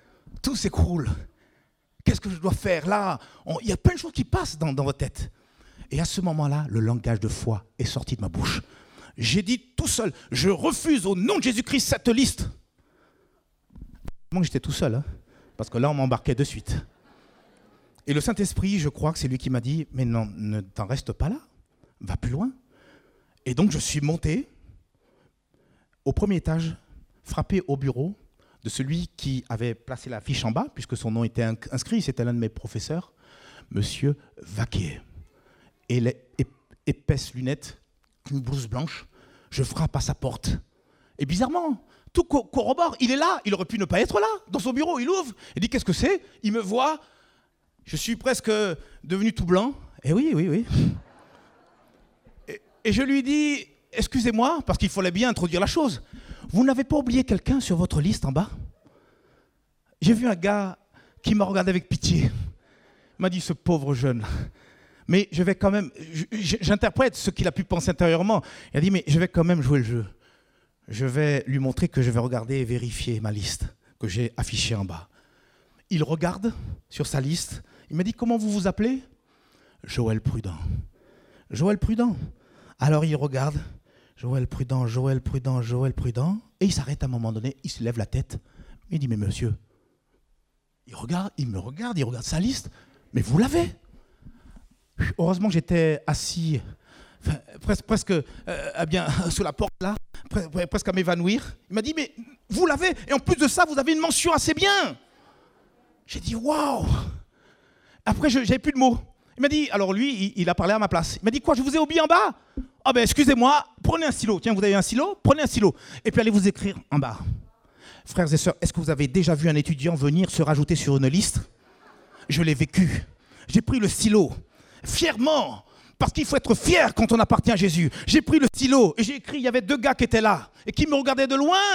Qu'est-ce que je dois faire? Là, il y a plein de choses qui passent dans votre tête. Et à ce moment-là, le langage de foi est sorti de ma bouche. J'ai dit tout seul, je refuse au nom de Jésus-Christ cette liste. Moi, j'étais tout seul, parce que là, on m'embarquait de suite. Et le Saint-Esprit, je crois que c'est lui qui m'a dit, mais non, ne t'en reste pas là, va plus loin. Et donc, je suis monté au premier étage, frappé au bureau de celui qui avait placé la fiche en bas, puisque son nom était inscrit, c'était l'un de mes professeurs, Monsieur Vaquier. Et les épaisses lunettes, une blouse blanche, je frappe à sa porte. Et bizarrement, tout corrobore, il est là, il aurait pu ne pas être là, dans son bureau, il ouvre, il dit qu'est-ce que c'est? Il me voit, je suis presque devenu tout blanc, et oui. Et je lui dis, excusez-moi, parce qu'il fallait bien introduire la chose, vous n'avez pas oublié quelqu'un sur votre liste en bas? J'ai vu un gars qui m'a regardé avec pitié, il m'a dit ce pauvre jeune. Mais je vais quand même, j'interprète ce qu'il a pu penser intérieurement. Il a dit, mais je vais quand même jouer le jeu. Je vais lui montrer que je vais regarder et vérifier ma liste que j'ai affichée en bas. Il regarde sur sa liste. Il m'a dit, comment vous vous appelez? Joël Prudent. Joël Prudent. Alors il regarde, Joël Prudent. Et il s'arrête à un moment donné, il se lève la tête. Il dit, mais monsieur, il me regarde, il regarde sa liste. Mais vous l'avez? Heureusement que j'étais assis presque bien sous la porte là, presque à m'évanouir. Il m'a dit, mais vous l'avez, et en plus de ça, vous avez une mention assez bien. J'ai dit, waouh. Après, j'avais plus de mots. Il m'a dit, alors lui, il a parlé à ma place. Il m'a dit, quoi, je vous ai oublié en bas? Ah ben, excusez-moi, prenez un stylo. Tiens, vous avez un stylo? Prenez un stylo. Et puis allez vous écrire en bas. Frères et sœurs, est-ce que vous avez déjà vu un étudiant venir se rajouter sur une liste? Je l'ai vécu. J'ai pris le stylo. Fièrement, parce qu'il faut être fier quand on appartient à Jésus. J'ai pris le stylo et j'ai écrit, il y avait 2 gars qui étaient là et qui me regardaient de loin.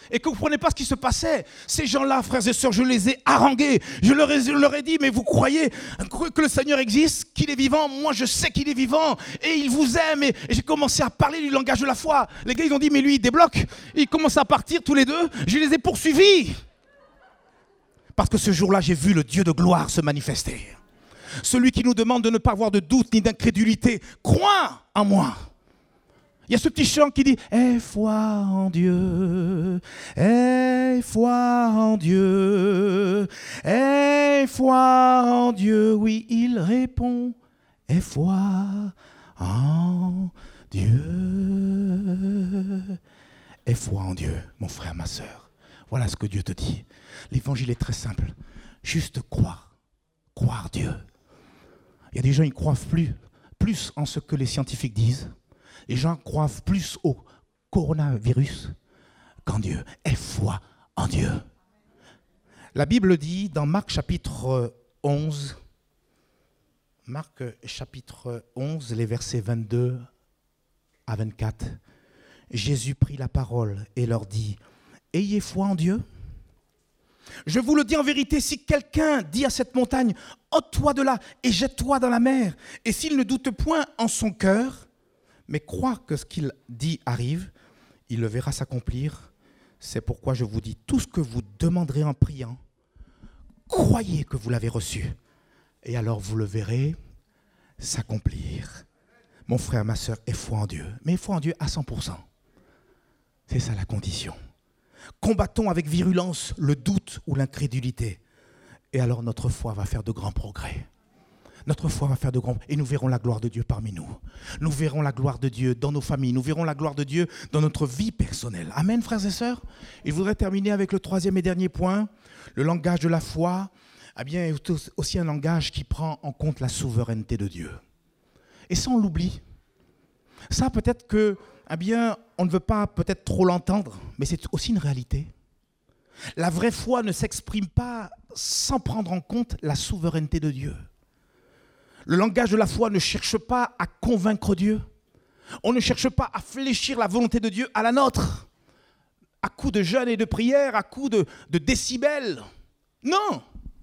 et que vous ne comprenez pas ce qui se passait. Ces gens-là, frères et sœurs, je les ai harangués. Je leur ai dit, mais vous croyez que le Seigneur existe, qu'il est vivant? Moi, je sais qu'il est vivant et il vous aime. Et j'ai commencé à parler du langage de la foi. Les gars, ils ont dit, mais lui, il débloque. Ils commencent à partir tous les deux. Je les ai poursuivis. Parce que ce jour-là, j'ai vu le Dieu de gloire se manifester. Celui qui nous demande de ne pas avoir de doute ni d'incrédulité. Crois en moi. Il y a ce petit chant qui dit « Aie foi en Dieu, aie foi en Dieu, aie foi en Dieu. » Oui, il répond « Aie foi en Dieu. » Aie foi en Dieu, mon frère, ma sœur. Voilà ce que Dieu te dit. L'évangile est très simple. Juste croire. Croire Dieu. Il y a des gens qui croient plus en ce que les scientifiques disent. Les gens croient plus au coronavirus qu'en Dieu. Aie foi en Dieu. La Bible dit dans Marc chapitre 11, les versets 22 à 24, Jésus prit la parole et leur dit « Ayez foi en Dieu. Je vous le dis en vérité, si quelqu'un dit à cette montagne « ôte-toi de là et jette-toi dans la mer », et s'il ne doute point en son cœur, mais croit que ce qu'il dit arrive, il le verra s'accomplir. C'est pourquoi je vous dis, tout ce que vous demanderez en priant, croyez que vous l'avez reçu, et alors vous le verrez s'accomplir. Mon frère, ma sœur, aie foi en Dieu, mais aie foi en Dieu à 100%. C'est ça la condition. Combattons avec virulence le doute ou l'incrédulité, et alors notre foi va faire de grands progrès. Notre foi va faire de grands... Et nous verrons la gloire de Dieu parmi nous. Nous verrons la gloire de Dieu dans nos familles. Nous verrons la gloire de Dieu dans notre vie personnelle. Amen, frères et sœurs. Et je voudrais terminer avec le troisième et dernier point. Le langage de la foi, eh bien, est aussi un langage qui prend en compte la souveraineté de Dieu. Et ça, on l'oublie. Ça, peut-être que, eh bien, on ne veut pas peut-être trop l'entendre, mais c'est aussi une réalité. La vraie foi ne s'exprime pas sans prendre en compte la souveraineté de Dieu. Le langage de la foi ne cherche pas à convaincre Dieu. On ne cherche pas à fléchir la volonté de Dieu à la nôtre, à coups de jeûne et de prière, à coups de décibels. Non!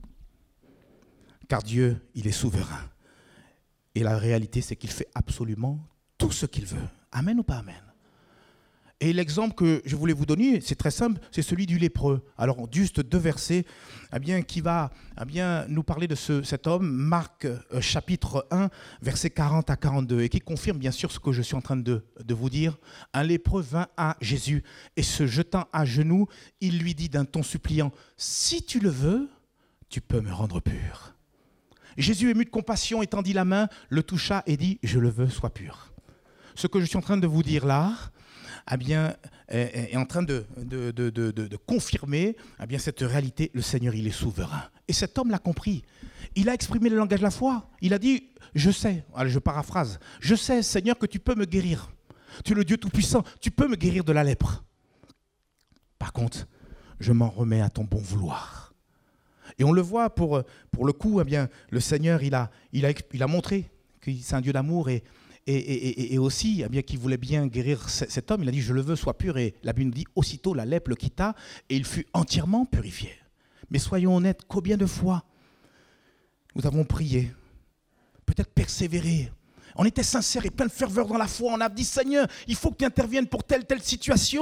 Car Dieu, il est souverain. Et la réalité, c'est qu'il fait absolument tout ce qu'il veut. Amen ou pas amen? Et l'exemple que je voulais vous donner, c'est très simple, c'est celui du lépreux. Alors, juste 2 versets qui va nous parler de cet homme, Marc chapitre 1, versets 40 à 42, et qui confirme bien sûr ce que je suis en train de vous dire. Un lépreux vint à Jésus et se jetant à genoux, il lui dit d'un ton suppliant, « Si tu le veux, tu peux me rendre pur. » Jésus, ému de compassion, étendit la main, le toucha et dit, « Je le veux, sois pur. » Ce que je suis en train de vous dire là, est en train de confirmer cette réalité. Le Seigneur, il est souverain. Et cet homme l'a compris. Il a exprimé le langage de la foi. Il a dit, je sais, allez, je paraphrase, je sais, Seigneur, que tu peux me guérir. Tu es le Dieu Tout-Puissant, tu peux me guérir de la lèpre. Par contre, je m'en remets à ton bon vouloir. Et on le voit pour le coup, le Seigneur, il a montré que c'est un Dieu d'amour et aussi, qu'il voulait bien guérir cet homme. Il a dit, je le veux, sois pur. Et la Bible nous dit, aussitôt la lèpre le quitta et il fut entièrement purifié. Mais soyons honnêtes, combien de fois nous avons prié, peut-être persévéré. On était sincères et plein de ferveur dans la foi. On a dit, Seigneur, il faut que tu interviennes pour telle situation.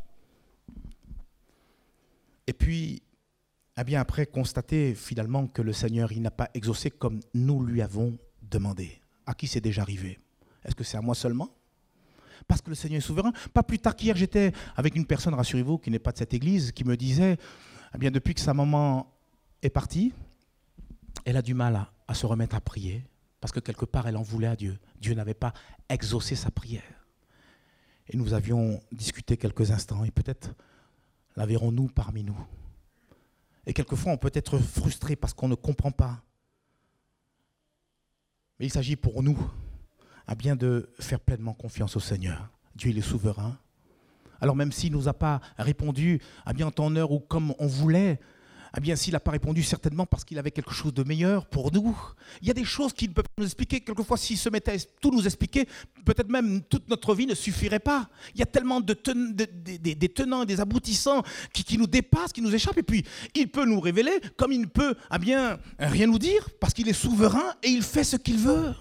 Et puis, après, constater finalement que le Seigneur, il n'a pas exaucé comme nous lui avons demandé. À qui c'est déjà arrivé? Est-ce que c'est à moi seulement? Parce que le Seigneur est souverain. Pas plus tard qu'hier, j'étais avec une personne, rassurez-vous, qui n'est pas de cette église, qui me disait, depuis que sa maman est partie, elle a du mal à se remettre à prier, parce que quelque part, elle en voulait à Dieu. Dieu n'avait pas exaucé sa prière. Et nous avions discuté quelques instants, et peut-être la verrons-nous parmi nous. Et quelquefois, on peut être frustré parce qu'on ne comprend pas. Mais il s'agit pour nous de faire pleinement confiance au Seigneur. Dieu, il est souverain. Alors même s'il ne nous a pas répondu en temps, en heure ou comme on voulait, Eh bien, s'il n'a pas répondu, certainement parce qu'il avait quelque chose de meilleur pour nous. Il y a des choses qu'il ne peut pas nous expliquer. Quelquefois, s'il se mettait à tout nous expliquer, peut-être même toute notre vie ne suffirait pas. Il y a tellement des tenants et des aboutissants qui nous dépassent, qui nous échappent. Et puis, il peut nous révéler comme il ne peut rien nous dire parce qu'il est souverain et il fait ce qu'il veut.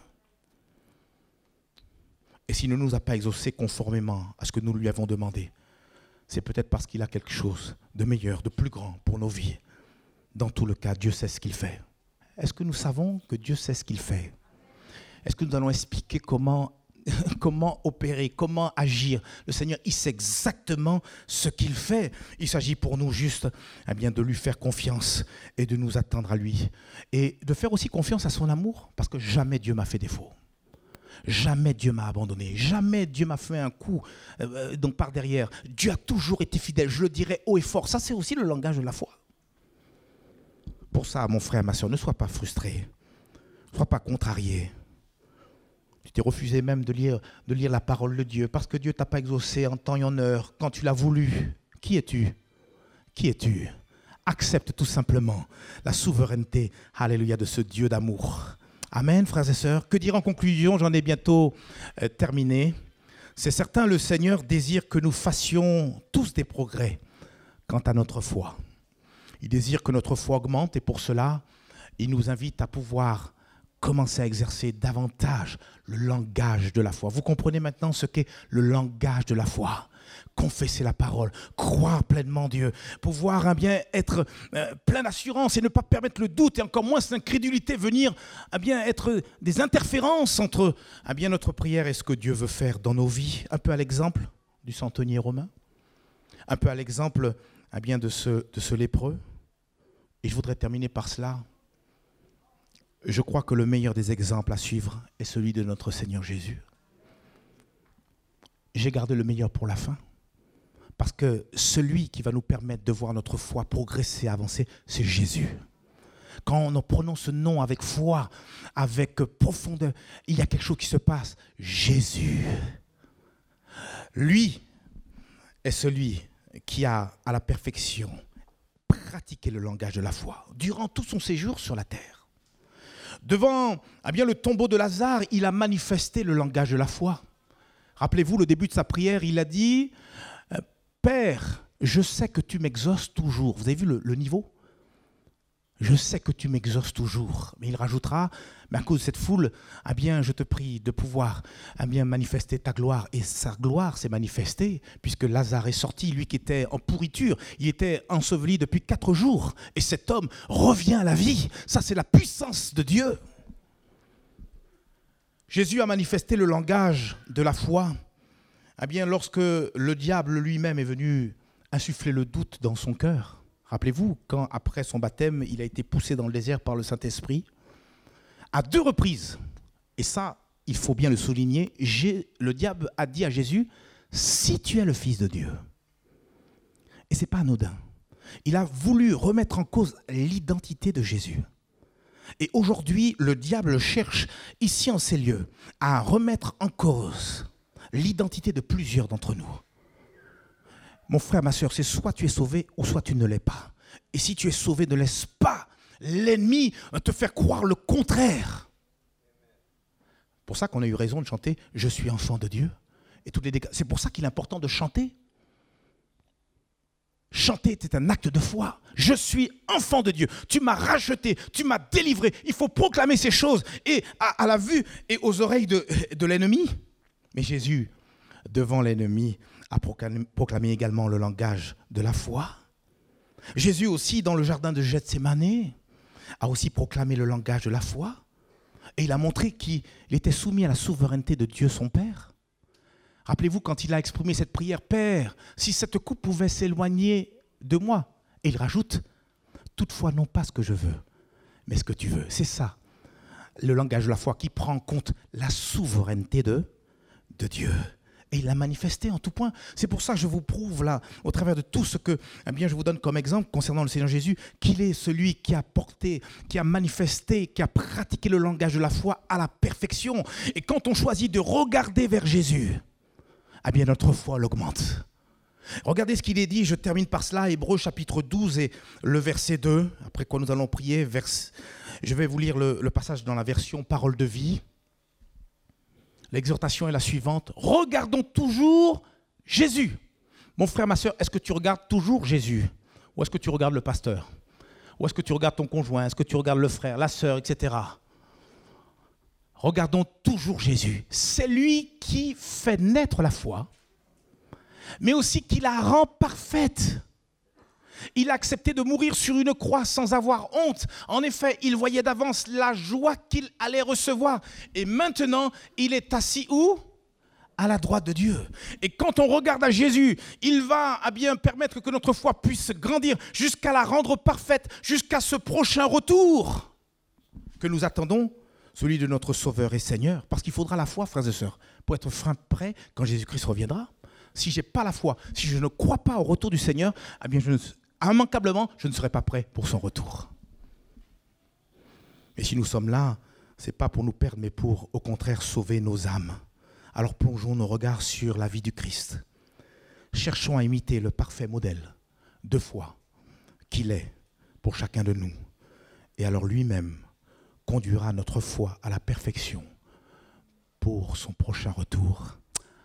Et s'il ne nous a pas exaucés conformément à ce que nous lui avons demandé, c'est peut-être parce qu'il a quelque chose de meilleur, de plus grand pour nos vies. Dans tout le cas, Dieu sait ce qu'il fait. Est-ce que nous savons que Dieu sait ce qu'il fait? Est-ce que nous allons expliquer comment opérer, comment agir? Le Seigneur, il sait exactement ce qu'il fait. Il s'agit pour nous juste de lui faire confiance et de nous attendre à lui. Et de faire aussi confiance à son amour, parce que jamais Dieu m'a fait défaut. Jamais Dieu m'a abandonné, jamais Dieu m'a fait un coup donc par derrière. Dieu a toujours été fidèle, je le dirai haut et fort. Ça, c'est aussi le langage de la foi. Pour ça, mon frère, ma soeur, ne sois pas frustré, ne sois pas contrarié. Tu t'es refusé même de lire la parole de Dieu parce que Dieu ne t'a pas exaucé en temps et en heure quand tu l'as voulu. Qui es-tu? Qui es-tu? Accepte tout simplement la souveraineté, alléluia, de ce Dieu d'amour. Amen, frères et sœurs. Que dire en conclusion? J'en ai bientôt terminé. C'est certain, le Seigneur désire que nous fassions tous des progrès quant à notre foi. Il désire que notre foi augmente et pour cela, il nous invite à pouvoir commencer à exercer davantage le langage de la foi. Vous comprenez maintenant ce qu'est le langage de la foi? Confesser la parole, croire pleinement Dieu, pouvoir être plein d'assurance et ne pas permettre le doute et encore moins l'incrédulité venir être des interférences entre notre prière et ce que Dieu veut faire dans nos vies. Un peu à l'exemple du centenier romain, un peu à l'exemple de ce lépreux. Et je voudrais terminer par cela. Je crois que le meilleur des exemples à suivre est celui de notre Seigneur Jésus. J'ai gardé le meilleur pour la fin. Parce que celui qui va nous permettre de voir notre foi progresser, avancer, c'est Jésus. Quand on prononce ce nom avec foi, avec profondeur, il y a quelque chose qui se passe. Jésus. Lui est celui qui a à la perfection pratiqué le langage de la foi durant tout son séjour sur la terre. Devant le tombeau de Lazare, il a manifesté le langage de la foi. Rappelez-vous, le début de sa prière, il a dit « Père, je sais que tu m'exauces toujours. » Vous avez vu le niveau? Je sais que tu m'exauces toujours. Mais il rajoutera, mais à cause de cette foule, je te prie de pouvoir manifester ta gloire. Et sa gloire s'est manifestée, puisque Lazare est sorti, lui qui était en pourriture. Il était enseveli depuis 4 jours. Et cet homme revient à la vie. Ça, c'est la puissance de Dieu. Jésus a manifesté le langage de la foi. Lorsque le diable lui-même est venu insuffler le doute dans son cœur. Rappelez-vous, quand après son baptême, il a été poussé dans le désert par le Saint-Esprit, à 2 reprises, et ça, il faut bien le souligner, le diable a dit à Jésus, si tu es le Fils de Dieu. Et ce n'est pas anodin. Il a voulu remettre en cause l'identité de Jésus. Et aujourd'hui, le diable cherche, ici en ces lieux, à remettre en cause l'identité de plusieurs d'entre nous. Mon frère, ma soeur, c'est soit tu es sauvé ou soit tu ne l'es pas. Et si tu es sauvé, ne laisse pas l'ennemi te faire croire le contraire. C'est pour ça qu'on a eu raison de chanter « Je suis enfant de Dieu ». C'est pour ça qu'il est important de chanter. Chanter, c'est un acte de foi. Je suis enfant de Dieu. Tu m'as racheté, tu m'as délivré. Il faut proclamer ces choses et à la vue et aux oreilles de l'ennemi. Mais Jésus, devant l'ennemi, a proclamé également le langage de la foi. Jésus aussi, dans le jardin de Gethsémani, a aussi proclamé le langage de la foi. Et il a montré qu'il était soumis à la souveraineté de Dieu son Père. Rappelez-vous quand il a exprimé cette prière, « Père, si cette coupe pouvait s'éloigner de moi. » Et il rajoute, « Toutefois, non pas ce que je veux, mais ce que tu veux. » C'est ça, le langage de la foi qui prend en compte la souveraineté de Dieu. Et il l'a manifesté en tout point. C'est pour ça que je vous prouve là, au travers de tout ce que je vous donne comme exemple concernant le Seigneur Jésus, qu'il est celui qui a porté, qui a manifesté, qui a pratiqué le langage de la foi à la perfection. Et quand on choisit de regarder vers Jésus, notre foi l'augmente. Regardez ce qu'il est dit, je termine par cela, Hébreux chapitre 12 et le verset 2, après quoi nous allons prier. Je vais vous lire le passage dans la version Parole de vie. L'exhortation est la suivante, regardons toujours Jésus. Mon frère, ma soeur, est-ce que tu regardes toujours Jésus? Ou est-ce que tu regardes le pasteur? Ou est-ce que tu regardes ton conjoint? Est-ce que tu regardes le frère, la sœur, etc. Regardons toujours Jésus. C'est lui qui fait naître la foi, mais aussi qui la rend parfaite. Il a accepté de mourir sur une croix sans avoir honte. En effet, il voyait d'avance la joie qu'il allait recevoir. Et maintenant, il est assis où? À la droite de Dieu. Et quand on regarde à Jésus, il va bien permettre que notre foi puisse grandir jusqu'à la rendre parfaite, jusqu'à ce prochain retour que nous attendons, celui de notre Sauveur et Seigneur. Parce qu'il faudra la foi, frères et sœurs, pour être prêt quand Jésus-Christ reviendra. Si je n'ai pas la foi, si je ne crois pas au retour du Seigneur, eh bien immanquablement, je ne serai pas prêt pour son retour. Et si nous sommes là, ce n'est pas pour nous perdre, mais pour, au contraire, sauver nos âmes. Alors plongeons nos regards sur la vie du Christ. Cherchons à imiter le parfait modèle de foi qu'il est pour chacun de nous. Et alors lui-même conduira notre foi à la perfection pour son prochain retour.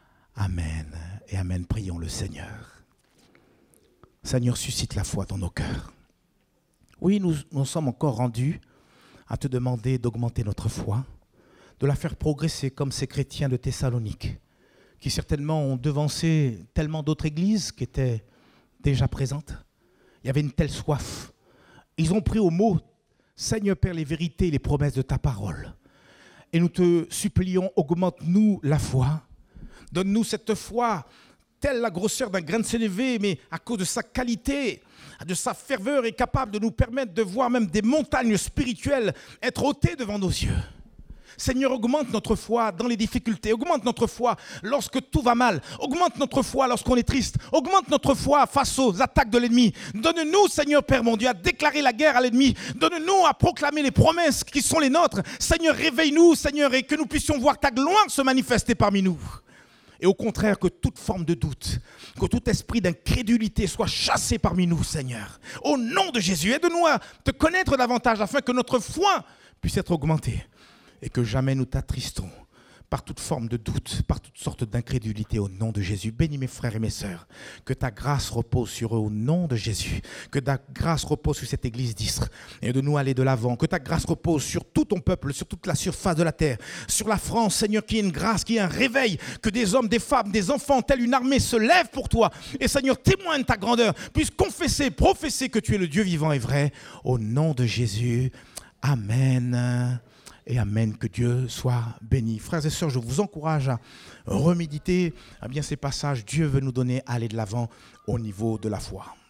Amen et amen. Prions le Seigneur. Seigneur, suscite la foi dans nos cœurs. Oui, nous sommes encore rendus à te demander d'augmenter notre foi, de la faire progresser comme ces chrétiens de Thessalonique, qui certainement ont devancé tellement d'autres églises qui étaient déjà présentes. Il y avait une telle soif. Ils ont pris au mot, Seigneur Père, les vérités et les promesses de ta parole. Et nous te supplions, augmente-nous la foi. Donne-nous cette foi, telle la grosseur d'un grain de sénévé, mais à cause de sa qualité, de sa ferveur, est capable de nous permettre de voir même des montagnes spirituelles être ôtées devant nos yeux. Seigneur, augmente notre foi dans les difficultés, augmente notre foi lorsque tout va mal, augmente notre foi lorsqu'on est triste, augmente notre foi face aux attaques de l'ennemi. Donne-nous, Seigneur Père mon Dieu, à déclarer la guerre à l'ennemi. Donne-nous à proclamer les promesses qui sont les nôtres. Seigneur, réveille-nous, Seigneur, et que nous puissions voir ta gloire se manifester parmi nous. Et au contraire, que toute forme de doute, que tout esprit d'incrédulité soit chassé parmi nous, Seigneur. Au nom de Jésus, aide-nous à te connaître davantage afin que notre foi puisse être augmentée. Et que jamais nous t'attristons par toute forme de doute, par toutes sortes d'incrédulité au nom de Jésus. Bénis mes frères et mes sœurs. Que ta grâce repose sur eux au nom de Jésus. Que ta grâce repose sur cette église d'Istres. Et de nous aller de l'avant. Que ta grâce repose sur tout ton peuple, sur toute la surface de la terre. Sur la France, Seigneur, qu'il y ait une grâce, qu'il y ait un réveil. Que des hommes, des femmes, des enfants, telle une armée se lèvent pour toi. Et Seigneur, témoigne ta grandeur. Puisse confesser, prophétiser que tu es le Dieu vivant et vrai. Au nom de Jésus. Amen. Et amen, que Dieu soit béni. Frères et sœurs, je vous encourage à reméditer ces passages. Dieu veut nous donner à aller de l'avant au niveau de la foi.